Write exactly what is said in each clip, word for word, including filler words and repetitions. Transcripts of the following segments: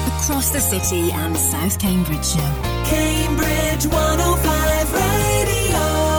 across the city and South Cambridgeshire. Cambridge one oh five Radio.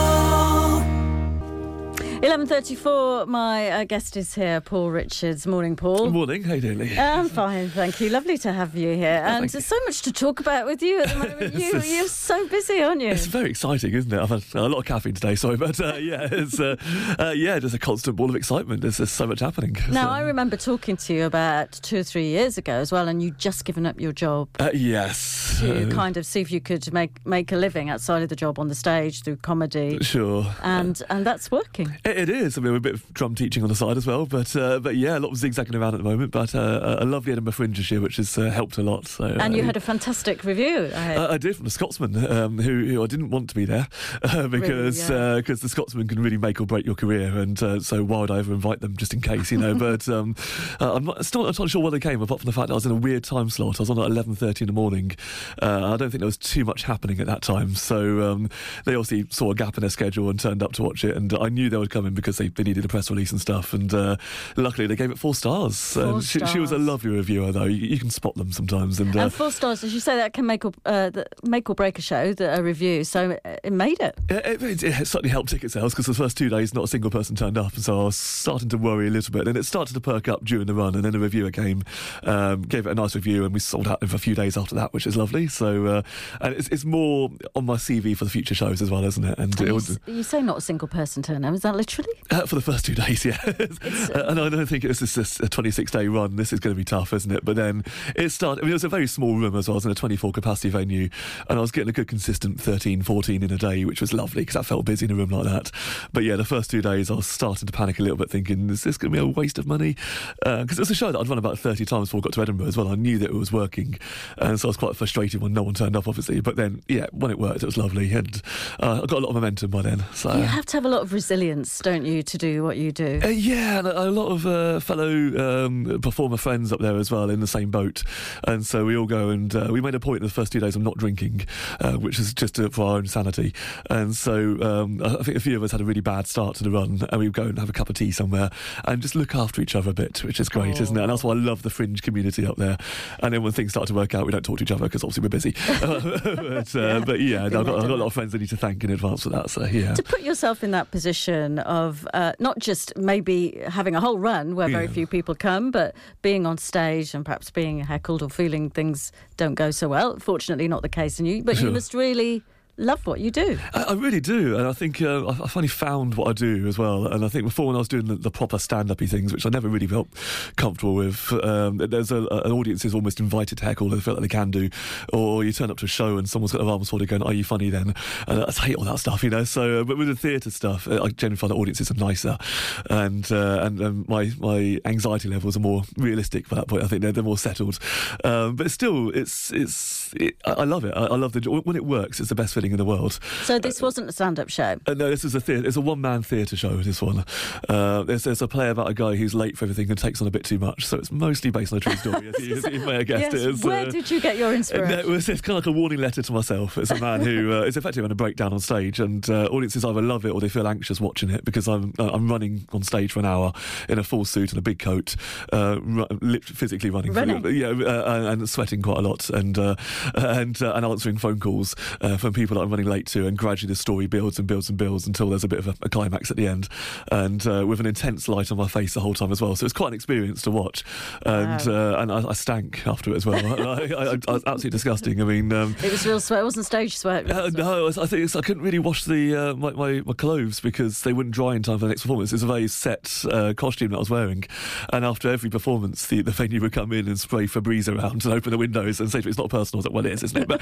eleven thirty-four, my uh, guest is here, Paul Richards. Morning, Paul. Good morning. How you doing, Lee? I'm fine, thank you. Lovely to have you here. Oh, and there's so much to talk about with you at the moment. you, is, you're so busy, aren't you? It's very exciting, isn't it? I've had a lot of caffeine today, sorry, but uh, yeah, it's uh, uh, yeah, just a constant ball of excitement. There's just so much happening. Now, so. I remember talking to you about two or three years ago as well, and you'd just given up your job. Uh, yes. To uh, kind of see if you could make make a living outside of the job on the stage through comedy. Sure. And and that's working. It, it is. I mean, we're a bit of drum teaching on the side as well, but uh, but yeah, a lot of zigzagging around at the moment. But uh, a lovely Edinburgh Fringe this year, which has uh, helped a lot. So, and you uh, had a fantastic review. I, had. Uh, I did, from the Scotsman, um, who, who I didn't want to be there uh, because really, yeah. uh, cause the Scotsman can really make or break your career, and uh, so why would I ever invite them just in case, you know? But um, uh, I'm not, still not entirely sure where they came, apart from the fact that I was in a weird time slot. I was on at eleven thirty in the morning. Uh, I don't think there was too much happening at that time, so um, they obviously saw a gap in their schedule and turned up to watch it, and I knew they would come in because they, they needed a press release and stuff, and uh, luckily they gave it four stars. Four and she, stars. she was a lovely reviewer, though. You, you can spot them sometimes. And, uh, and four stars, as you say, that can make or, uh, the, make or break a show, the, a review, so it made it. It, it, it certainly helped ticket sales, because the first two days not a single person turned up, and so I was starting to worry a little bit, and it started to perk up during the run, and then the reviewer came, um, gave it a nice review, and we sold out in a few days after that, which is lovely. So uh, and it's, it's more on my C V for the future shows as well, isn't it? And, and it you, was, you say not a single person turned up, is that literally? Uh, for the first two days, yeah. uh, and I don't think it's just a twenty-six day run. This is going to be tough, isn't it? But then it started, I mean, it was a very small room as well. I was in a twenty-four capacity venue, and I was getting a good consistent thirteen, fourteen in a day, which was lovely, because I felt busy in a room like that. But yeah, the first two days I was starting to panic a little bit, thinking, is this going to be a waste of money? Because uh, it was a show that I'd run about thirty times before I got to Edinburgh as well. I knew that it was working, and so I was quite frustrated when no one turned up, obviously. But then, yeah, when it worked, it was lovely, and uh, I got a lot of momentum by then. So you have to have a lot of resilience, don't you, to do what you do? Uh, yeah, and a, a lot of uh, fellow um, performer friends up there as well in the same boat, and so we all go, and uh, we made a point in the first two days of not drinking, uh, which is just uh, for our own sanity. And so um, I think a few of us had a really bad start to the run, and we'd go and have a cup of tea somewhere and just look after each other a bit, which is great, oh. isn't it? And that's why I love the Fringe community up there. And then when things start to work out, we don't talk to each other because obviously we're busy. but, uh, yeah, but yeah, I've got, I've got a lot of friends I need to thank in advance for that. So yeah, to put yourself in that position of uh, not just maybe having a whole run where very yeah. few people come, but being on stage and perhaps being heckled or feeling things don't go so well. Fortunately, not the case in you, but sure. you must really love what you do. I, I really do, and I think uh, I, I finally found what I do as well. And I think before, when I was doing the, the proper stand-up-y things, which I never really felt comfortable with, um, there's a, an audience is almost invited to heckle, they feel like they can do, or you turn up to a show and someone's got their arms folded going, "Are you funny then?" And I hate all that stuff, you know. So, uh, but with the theatre stuff, I generally find that audiences are nicer, and uh, and um, my my anxiety levels are more realistic for that point. I think they're, they're more settled, um, but still, it's it's it, I, I love it. I, I love the when it works. It's the best feeling in the world. So this wasn't a stand-up show? Uh, no, this is a theatre. It's a one-man theatre show, this one. Uh, there's, there's a play about a guy who's late for everything and takes on a bit too much, so it's mostly based on a true story, as you, as you may have guessed. Yes. It is, Where uh, did you get your inspiration? No, it was, it's kind of like a warning letter to myself. It's a man who uh, is effectively on a breakdown on stage, and uh, audiences either love it or they feel anxious watching it, because I'm uh, I'm running on stage for an hour in a full suit and a big coat, uh, ru- physically running, running. Through, yeah, uh, and sweating quite a lot, and uh, and uh, and answering phone calls uh, from people that I'm running late to, and gradually the story builds and builds and builds until there's a bit of a, a climax at the end, and uh, with an intense light on my face the whole time as well. So it's quite an experience to watch, and wow. uh, and I, I stank after it as well. I, I, I, I was absolutely disgusting. I mean, um, it was real sweat. It wasn't stage sweat. uh, no, I think it's, I couldn't really wash the uh, my, my my clothes because they wouldn't dry in time for the next performance. It's a very set uh, costume that I was wearing, and after every performance, the, the venue would come in and spray Febreze around and open the windows and say to me, "It's not personal." I was like, "Well, it is, isn't it?" But,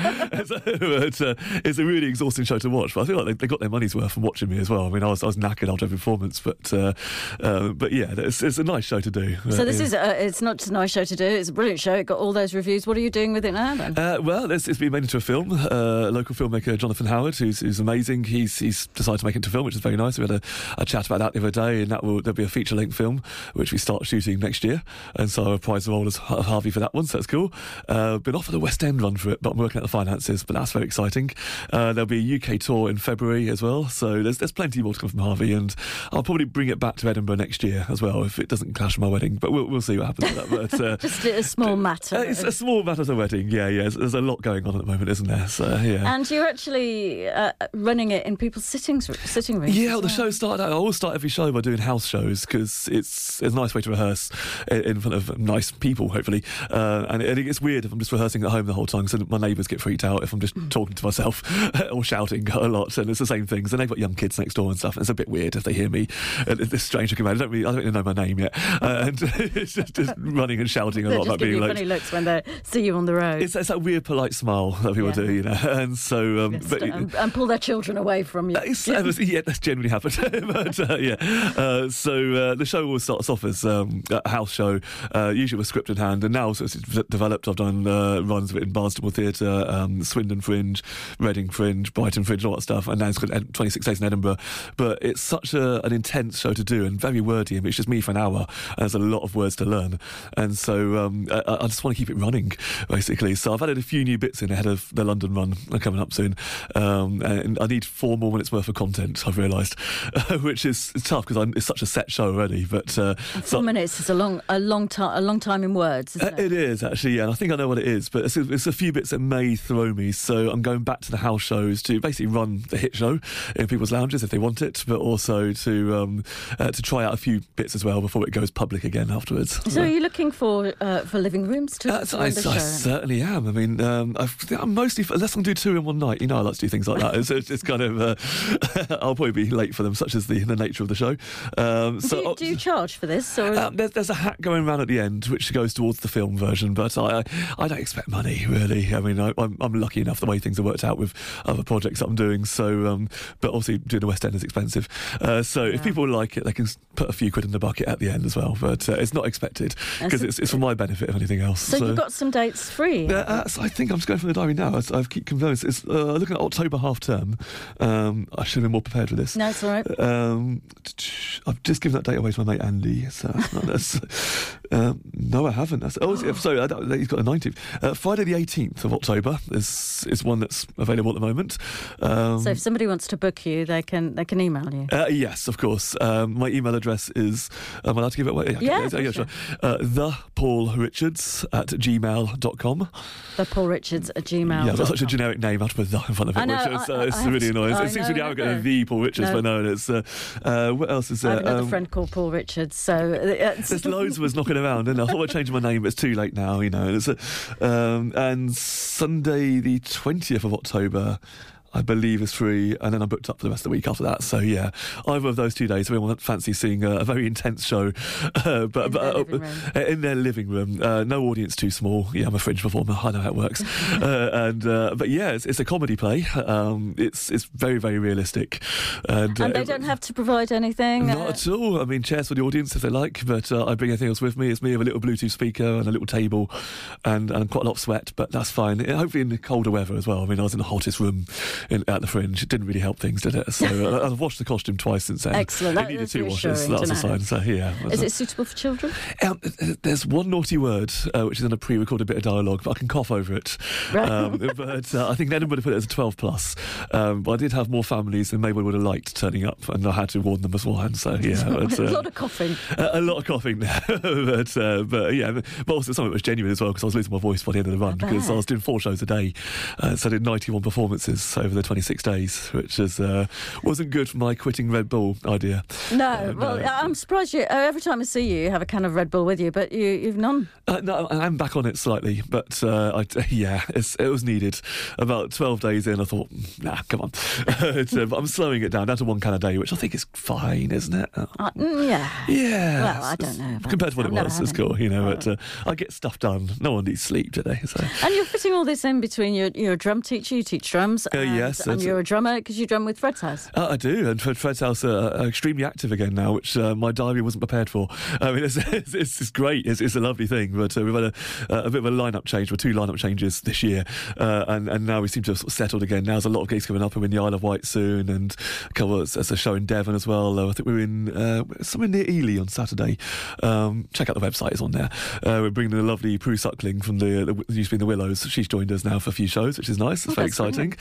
but uh, it's a really exhausting show to watch. But I feel like they, they got their money's worth from watching me as well. I mean, I was I was knackered after every performance, but uh, uh, but yeah, it's, it's a nice show to do. So uh, this yeah. is a, it's not just a nice show to do. It's a brilliant show. It got all those reviews. What are you doing with it now then? Uh, well, it's, it's been made into a film. Uh, local filmmaker Jonathan Howard, who's, who's amazing. He's he's decided to make it into a film, which is very nice. We had a, a chat about that the other day, and that will there'll be a feature length film which we start shooting next year, and so I reprised the role as Harvey for that one. So that's cool. Uh, been offered a West End run for it, but I'm working out the finances. But that's very exciting. Uh, there'll be a U K tour in February as well, so there's there's plenty more to come from Harvey, and I'll probably bring it back to Edinburgh next year as well if it doesn't clash with my wedding. But we'll we'll see what happens with that. But uh, Just a small matter. uh, it's a small matter of a wedding. Yeah, yeah. There's, there's a lot going on at the moment, isn't there? So yeah. And you're actually uh, running it in people's sitting sitting rooms. Yeah, as well, the well. show started out. I always start every show by doing house shows because it's, it's a nice way to rehearse in, in front of nice people, hopefully. Uh, and, it, and it gets weird if I'm just rehearsing at home the whole time, so my neighbours get freaked out if I'm just talking to myself or shouting a lot. And it's the same things. And they've got young kids next door and stuff. And it's a bit weird if they hear me at this strange looking man. I don't really, I don't even know my name yet. Uh, and it's just, just running and shouting a They lot just about give being you late. funny looks when they see you on the road. It's, it's that weird, polite smile that people Yeah. do, you know. And so, um, Yes, but, and, and pull their children away from you. It's, yeah, that's generally happened. but uh, yeah, uh, so uh, the show always starts off as um, a house show, uh, usually with script in hand, and now so it's developed. I've done uh, runs of it in Barnstable Theatre, um, Swindon Fringe, Reading Fringe, Brighton Fringe, all that stuff, and now it's got twenty-six days in Edinburgh. But it's such a, an intense show to do and very wordy. I mean, it's just me for an hour, and there's a lot of words to learn, and so um, I, I just want to keep it running, basically. So I've added a few new bits in ahead of the London run coming up soon, um, and I need four more minutes worth of content, I've realised, which is it's tough because it's such a set show already. But uh, Four so, minutes is a long, a long time, a long time in words, isn't uh, it? it is actually, yeah, and I think I know what it is, but it's, it's a few bits that may throw me. So I'm going back to the house shows to basically run the hit show in people's lounges if they want it, but also to um, uh, to try out a few bits as well before it goes public again afterwards. So, are you looking for uh, for living rooms to, Uh, to I, run the I show? certainly am. I mean, um, I've, I'm mostly, unless I'm doing two in one night, you know, I like to do things like that. It's, it's, it's kind of, uh, I'll probably be late for them, such as the, the nature of the show. Um, so do, you, do you charge for this? Or um, there's, there's a hat going around at the end which goes towards the film version, but I, I, I don't expect money, really. I mean, I, I'm, I'm lucky enough the way things have worked out with other projects that I'm doing. So, um, but obviously doing the West End is expensive. Uh, so if people like it, they can put a few quid in the bucket at the end as well. But uh, it's not expected because it's, it's for my benefit, if anything else. so, you've got some dates free. Yeah, uh, so I think I'm just going from the diary now. I, I keep confirming it's, it's uh, looking at October half term. Um, I should have been more prepared for this. No, it's all right. Um, I've just given that date away to my mate Andy. So that's, um, no, I haven't. That's, oh, sorry, I don't, he's got the nineteenth. Uh, Friday the eighteenth of October is is one that's available at the moment. Um, So if somebody wants to book you, they can they can email you. Uh, yes, of course. Um, my email address is, am I allowed to give it away? Yeah, yeah, yeah sure. sure. Uh, the Paul Richards at gmail dot com. The Paul Richards at gmail. Yeah, I've got such a generic name. I have to put the in front of it, I know, which is, uh, I- I it's have really to- annoying. I It seems know, really no, arrogant. no. The Paul Richards, No. but no, it's uh, uh, what else is I there? have another Um, friend called Paul Richards, so uh, it's- There's loads of us knocking around, and I thought I'd change my name, but it's too late now, you know. And, it's, uh, um, and Sunday, the twentieth of October, I believe is free, and then I'm booked up for the rest of the week after that. So yeah, either of those two days, if anyone fancy seeing a, a very intense show, uh, but In but their uh, living room. uh, in their living room, uh, no audience too small. Yeah, I'm a fringe performer. I know how it works. uh, and uh, but yeah, it's, it's a comedy play. Um, it's it's very very realistic, and, and uh, they don't have to provide anything. Not uh, at all. I mean, chairs for the audience if they like, but uh, I bring anything else with me. It's me with a little Bluetooth speaker and a little table, and, and quite a lot of sweat, but that's fine. Uh, Hopefully in the colder weather as well. I mean, I was in the hottest room in, at the Fringe. It didn't really help things, did it? So uh, I've washed the costume twice since then. Excellent. It That needed is two washes. reassuring That was to a sign. know. So yeah. Is it suitable for children? Um, there's one naughty word uh, which is in a pre-recorded bit of dialogue, but I can cough over it. Right. Um, but uh, I think Edinburgh would have put it as a twelve plus. Um, but I did have more families than maybe would have liked turning up, and I had to warn them beforehand. So yeah, but, a uh, lot of coughing. a, a lot of coughing there, but uh, but yeah, but also something that was genuine as well because I was losing my voice by the end of the run because bet. I was doing four shows a day, uh, so I did ninety-one performances over the twenty-six days, which is uh, wasn't good for my quitting Red Bull idea. No, Uh, well, no. I'm surprised you. Uh, every time I see you, you have a can of Red Bull with you, but you, you've none. Uh, no, I'm back on it slightly, but uh, I, yeah, it's, it was needed. About twelve days in, I thought, nah, come on. it's, uh, but I'm slowing it down, down to one can a day, which I think is fine, isn't it? Uh, Uh, mm, yeah. yeah. Well, I it's- don't know about Compared to what I've it never was, had it's any. cool, you know, Oh. but uh, I get stuff done. No one needs sleep, do they? So. And you're fitting all this in between. You're, you're a drum teacher, you teach drums. Uh, and, yes, And that's- you're a drummer because you drum with Fred's House. Uh, I do, and Fred, Fred's House are, are extremely active again now, which uh, my diary wasn't prepared for. I mean, it's, it's, it's, it's great, it's, it's a lovely thing, but uh, we've had a, uh, a bit of a line-up change, with two line-up changes this year, uh, and, and now we seem to have sort of settled again. Now there's a lot of gigs coming up. We're in the Isle of Wight soon, and a couple of, there's a show in Devon as well. Uh, I think we're in uh, somewhere near Ely on Saturday. Um, check out the website, it's on there. Uh, we're bringing in a lovely Prue Suckling from the, the, used to be in the Willows. She's joined us now for a few shows, which is nice. It's Oh, very that's exciting. brilliant.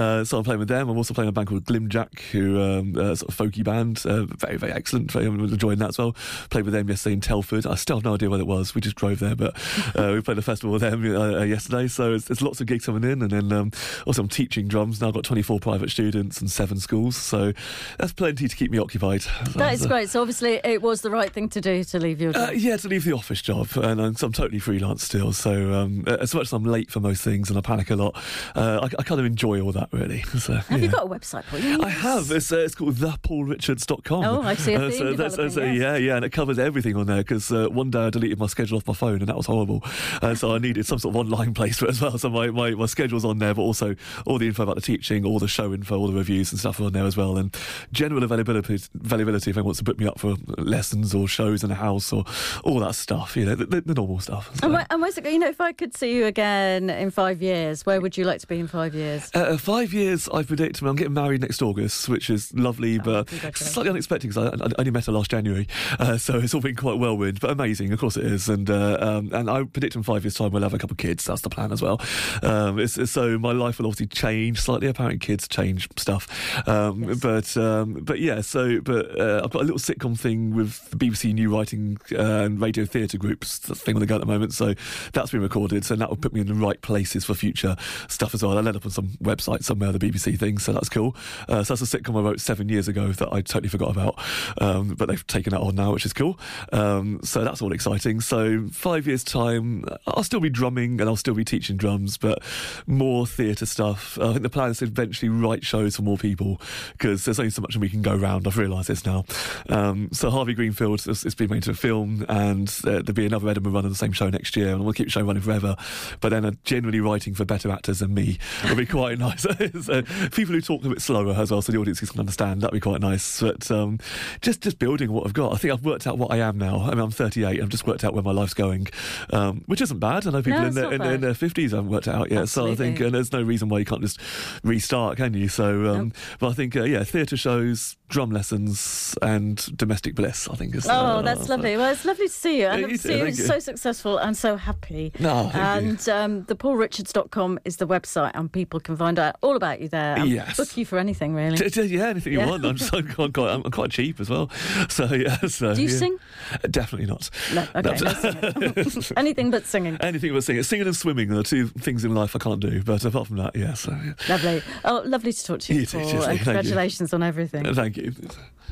Uh, so I'm playing with them. I'm also playing a band called Glimjack, who um, uh, sort of folky band, uh, very very excellent. I'm enjoying that as well. Played with them yesterday in Telford. I still have no idea where it was. We just drove there, but uh, we played a festival with them uh, uh, yesterday. So it's, there's lots of gigs coming in, and then um, also I'm teaching drums now. I've got twenty-four private students and seven schools, so that's plenty to keep me occupied. So, That is so, great. So obviously it was the right thing to do to leave your job. Uh, yeah, to leave the office job, and I'm, so I'm totally freelance still. So um, as much as I'm late for most things and I panic a lot, uh, I, I kind of enjoy all that really. So, Have yeah. you got a website for you? I have. It's, uh, it's called the paul richards dot com. Oh, I see a Uh, theme so that's, developing, so, yes. Yeah, yeah, and it covers everything on there because uh, one day I deleted my schedule off my phone and that was horrible. Uh, so I needed some sort of online place for it as well. So my, my, my schedule's on there, but also all the info about the teaching, all the show info, all the reviews and stuff are on there as well. And general availability, availability if anyone wants to book me up for lessons or shows in a house or all that stuff, you know, the, the, the normal stuff. So. And, where, and where's it, you know, if I could see you again in five years, where would you like to be in five years? Uh, five years, I predict. I mean, I'm getting married next August, which is lovely, Oh, but congratulations. slightly unexpected because I, I only met her last January, uh, so it's all been quite whirlwind, but amazing. Of course it is, and uh, um, and I predict in five years' time we'll have a couple of kids. That's the plan as well. Um, it's, it's, so my life will obviously change slightly. Apparently, kids change stuff, um, Yes. but um, but yeah. So, but uh, I've got a little sitcom thing with the B B C New Writing uh, and Radio Theatre Groups. That's the thing on the go at the moment. So that's been recorded. So that will put me in the right places for future stuff as well. I'll end up on some website somewhere, the B B C thing. So that's cool. Uh, so that's a sitcom I wrote seven years ago that I totally forgot about, um, but they've taken that on now, which is cool. Um, so that's all exciting. So five years' time, I'll still be drumming and I'll still be teaching drums, but more theatre stuff. I think the plan is to eventually write shows for more people because there's only so much we can go round. I've realised this now. Um, so Harvey Greenfield, it's, it's been made into a film, and uh, there'll be another Edinburgh run of the same show next year, and we'll keep the show running forever. But then uh, generally writing for better actors than me would be quite nice. So people who talk a bit slower as well, so the audience can understand. That'd be quite nice. But um, just just building what I've got. I think I've worked out what I am now. I mean, I'm thirty-eight. I've just worked out where my life's going, um, which isn't bad. I know people No, in, it's their, not in, bad. in their fifties haven't worked it out yet. Absolutely. So I think uh, there's no reason why you can't just restart, can you? So, um, Nope. but I think uh, yeah, theatre shows, drum lessons, and domestic bliss. I think is. Oh, uh, that's lovely. Well, it's lovely to see you. And Yeah, to you see too, you thank you. so successful and so happy. No, thank you. and um, the paul richards dot com is the website, and people can find out all about you there and Yes. book you for anything, really. T- t- Yeah, anything you Yeah. want. I'm, just, I'm, quite, I'm quite cheap as well. So yeah. So, Do you yeah. sing? Definitely not. No, okay, no singing. Anything but singing. Anything but singing. Singing and swimming are the two things in life I can't do. But apart from that, yeah. So, yeah. Lovely. Oh, lovely to talk to you, You too, Paul, cheers, and thank you. congratulations on everything. Thank you.